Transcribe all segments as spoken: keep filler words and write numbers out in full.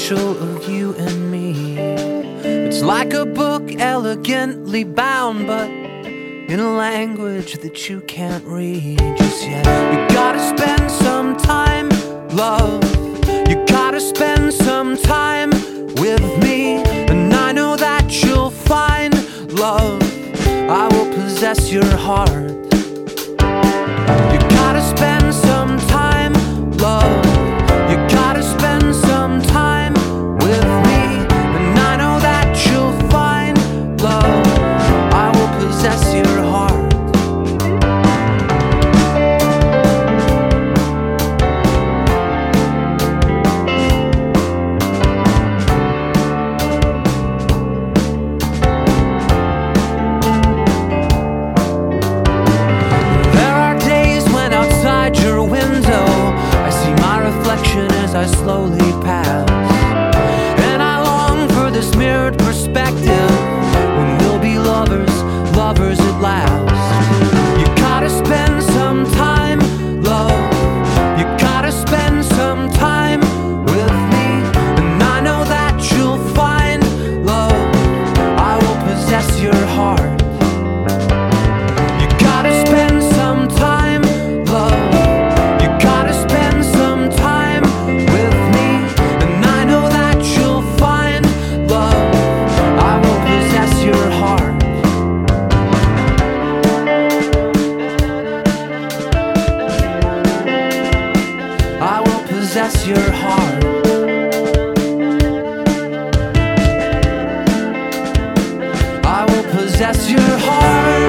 special of you and me. It's like a book elegantly bound, but in a language that you can't read just yet. You gotta spend some time, love. You gotta spend some time with me, and I know that you'll find love. I will possess your heart. You gotta spend some time, love. You gotta spend some time with me, and I know that you'll find love. I will possess your heart. I slowly pass, and I long for this mirrored perspective when we'll be lovers, lovers at last. You gotta spend some time, love. You gotta spend some time with me, and I know that you'll find love. I will possess your heart. You gotta spend some time, love. You gotta spend some time with me, and I know that you'll find love. I will possess your heart. I will possess your heart. I will possess your heart.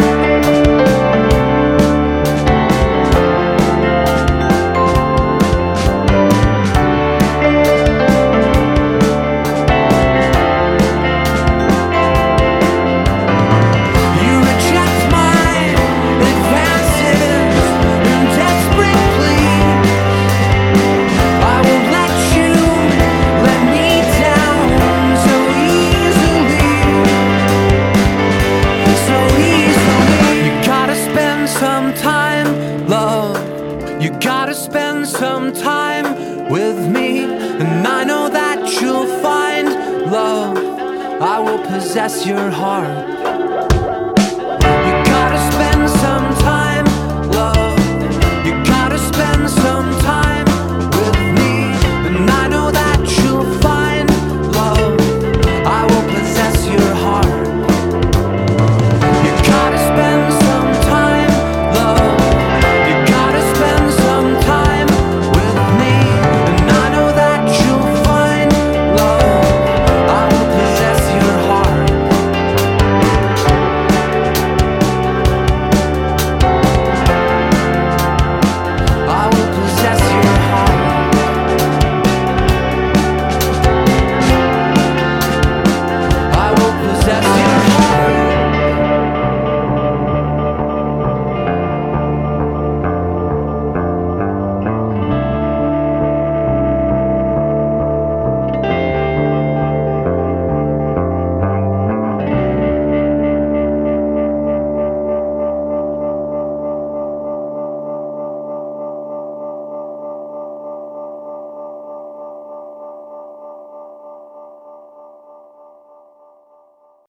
You gotta spend some time with me, and I know that you'll find love. I will possess your heart.